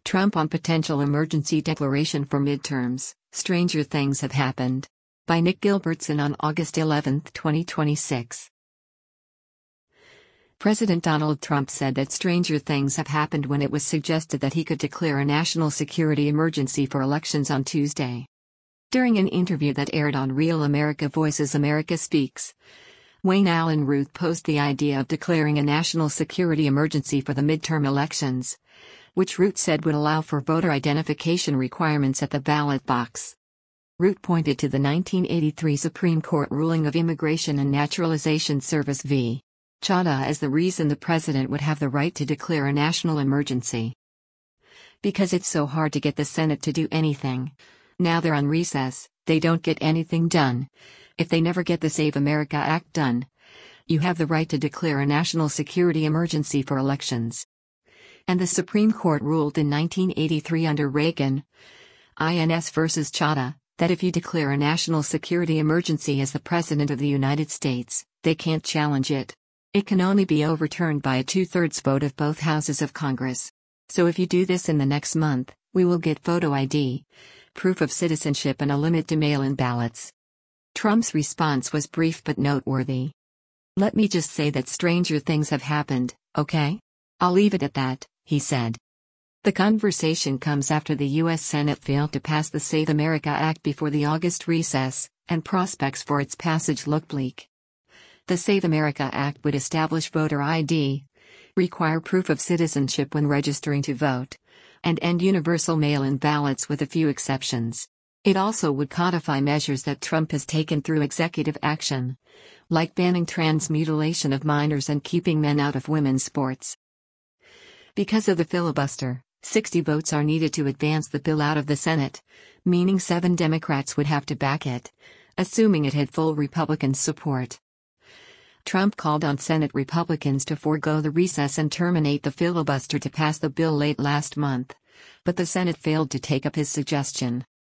Trump on potential emergency declaration for midterms, stranger things have happened. By Nick Gilbertson on August 11, 2026. President Donald Trump said that stranger things have happened when it was suggested that he could declare a national security emergency for elections on Tuesday. During an interview that aired on Real America Voices America Speaks, Wayne Allyn Root posed the idea of declaring a national security emergency for the midterm elections, which Root said would allow for voter identification requirements at the ballot box. Root pointed to the 1983 Supreme Court ruling of Immigration and Naturalization Service v. Chadha as the reason the president would have the right to declare a national emergency. Because it's so hard to get the Senate to do anything. Now they're on recess, they don't get anything done. If they never get the Save America Act done, you have the right to declare a national security emergency for elections. And the Supreme Court ruled in 1983 under Reagan, INS versus Chadha, that if you declare a national security emergency as the President of the United States, they can't challenge it. It can only be overturned by a 2/3 vote of both houses of Congress. So if you do this in the next month, we will get photo ID, proof of citizenship, and a limit to mail-in ballots. Trump's response was brief but noteworthy. Let me just say that stranger things have happened, okay? I'll leave it at that, he said. The conversation comes after the U.S. Senate failed to pass the Save America Act before the August recess, and prospects for its passage look bleak. The Save America Act would establish voter ID, require proof of citizenship when registering to vote, and end universal mail-in ballots with a few exceptions. It also would codify measures that Trump has taken through executive action, like banning trans mutilation of minors and keeping men out of women's sports. Because of the filibuster, 60 votes are needed to advance the bill out of the Senate, meaning 7 Democrats would have to back it, assuming it had full Republican support. Trump called on Senate Republicans to forego the recess and terminate the filibuster to pass the bill late last month, but the Senate failed to take up his suggestion.